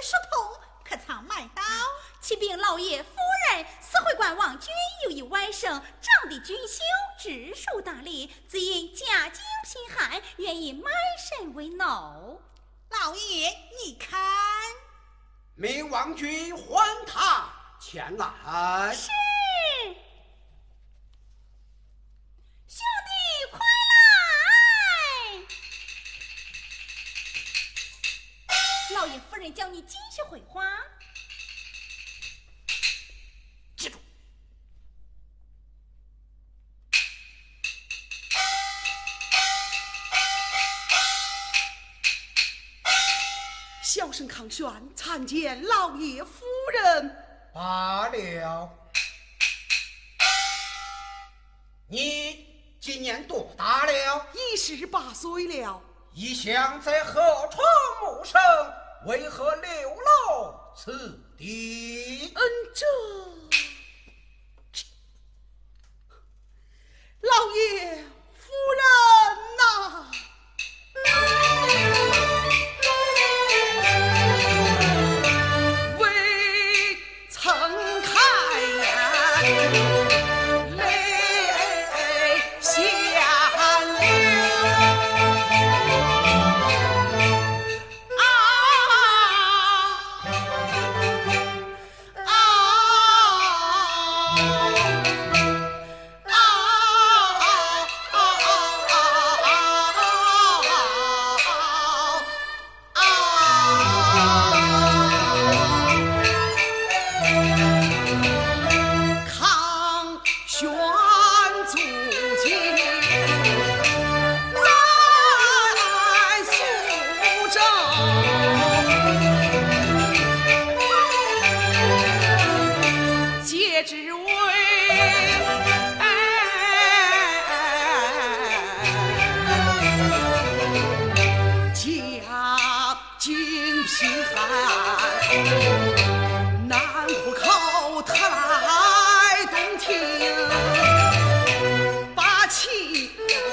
疏通，可藏麦刀。启禀老爷夫人，司会官王君有一外甥，长得俊秀，知书达理，只因家境贫寒，愿以卖身为奴。 老爷，你看， 命王君唤他前来。 是。兄弟快来！老爷夫人叫你继续回话。 记住， 小生康轩参见老爷夫人。 罢了。你今年多大了 ？18岁了。 一向在河床谋生，为何流落此地？ 老爷夫人呐、未曾开眼，泪下流。康轩足迹在苏州，皆只为家境贫寒，难糊口他来东庭，把妻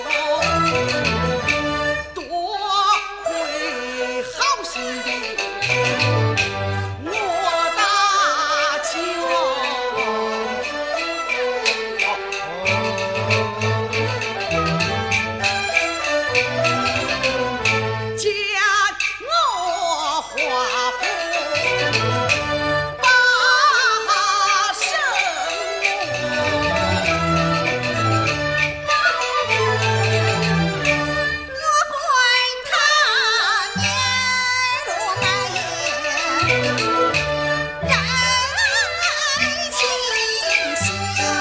多回好心的我大舅，见我华府把生我管他年若来烟，人情消。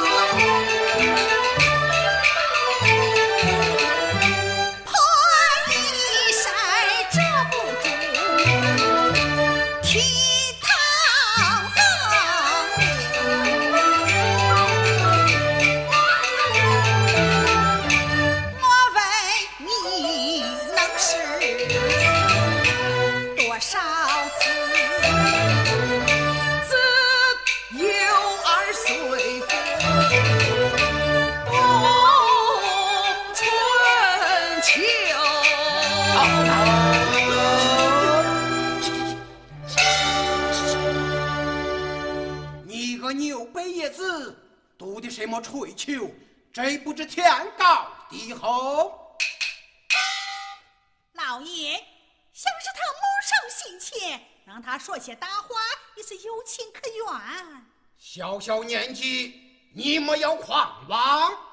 破衣衫遮不住，倜傥风流。我问你能是多少子？自有2岁夫，不春秋。 你个牛背叶子，读的什么吹球？这不知天高地厚。 老爷，像是他谋生心切，让他说些大话也是有情可原。 小小年纪，你莫要狂妄。